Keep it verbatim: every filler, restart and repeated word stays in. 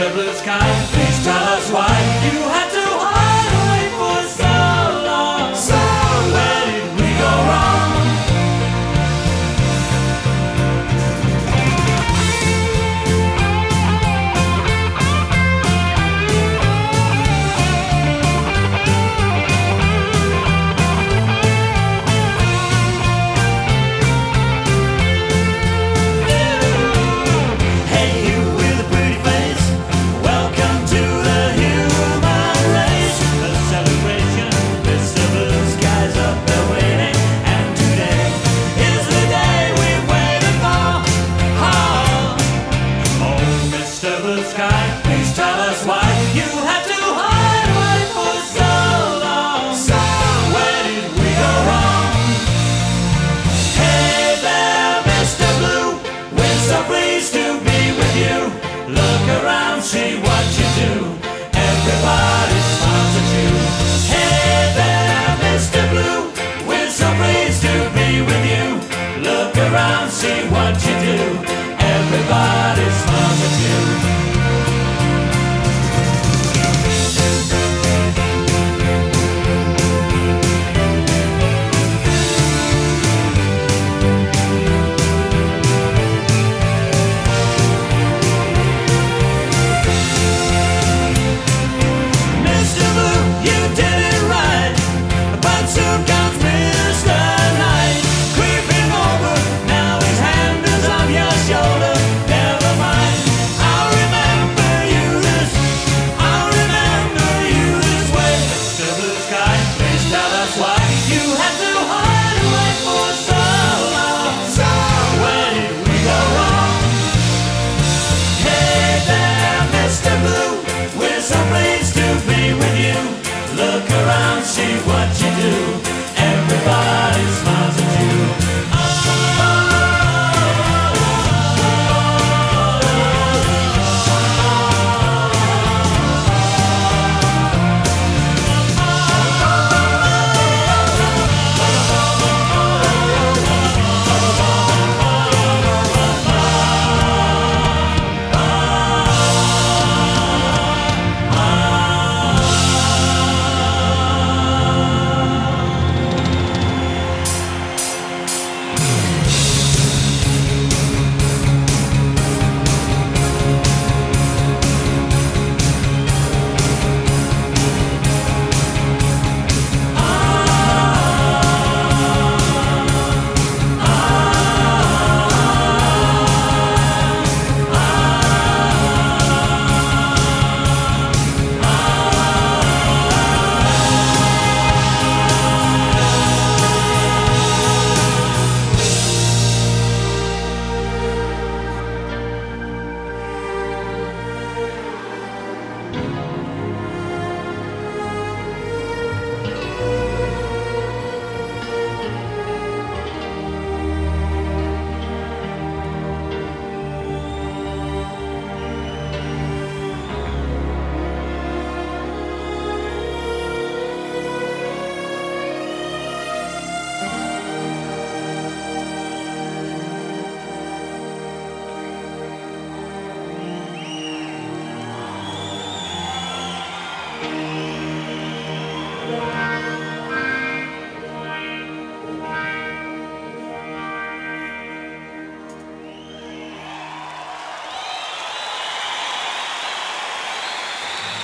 Mister Blue Sky, please tell us why you had to hide away for so long. So where did we go wrong? Mister Blue Sky, please tell us why you had to hide away for so long. So where did we go wrong? Hey there, Mister Blue, we're so pleased to be with you. Look around, see what you do.